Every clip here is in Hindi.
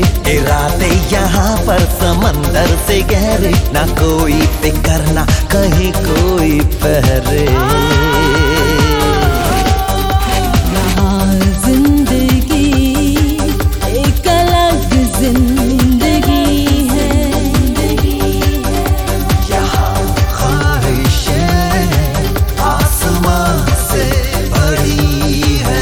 इरादे यहाँ पर समंदर से गहरे, ना कोई फिक्र ना कहीं कोई पहरे। यहाँ जिंदगी एक अलग जिंदगी है, यहाँ ख्वाहिशें आसमां से बड़ी है।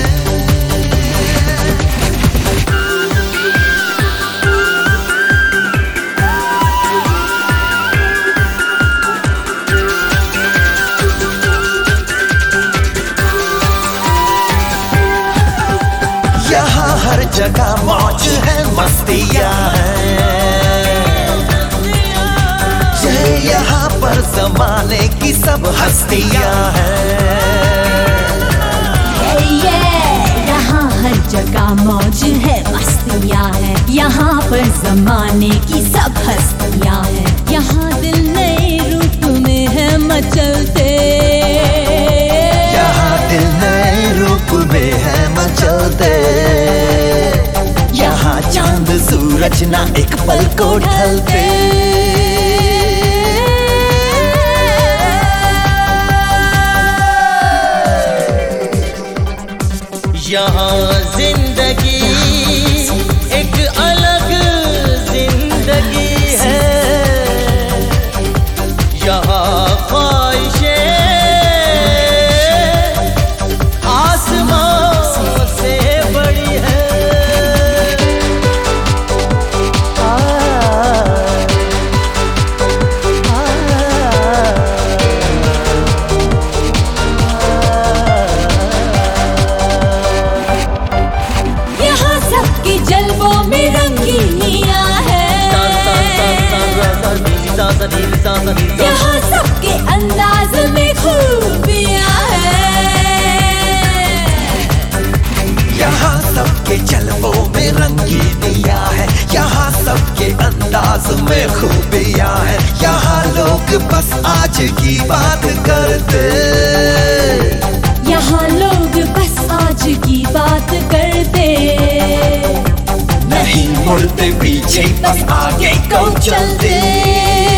यहाँ हर जगह मौज है, मस्तियाँ हैं। यहाँ पर ज़माने की सब हस्तियाँ हैं। यहाँ हर जगह मौज है, मस्तियाँ है। यहाँ पर जमाने की सब हस्तियाँ हैं। यहाँ दिल नए रूप में है मचलते, यहाँ दिल नए रूप में है मचलते। यहाँ चांद सूरज ना एक पल को ढलते। यहाँ जिंदगी एक अलग जिंदगी है। यहाँ ख्वाहिशें आसमां से बड़ी है। यहाँ सबके जलवों में रंगीनियाँ है। यहाँ सबके अंदाज में खूबियाँ है। यहाँ सबके जलवों में रंगीनियाँ है। यहाँ सबके अंदाज में खूबियाँ है। यहाँ लोग बस आज की बात करते। यहाँ लोग बस आज की बात करते, नहीं मुड़ते पीछे, बस आगे को चलते।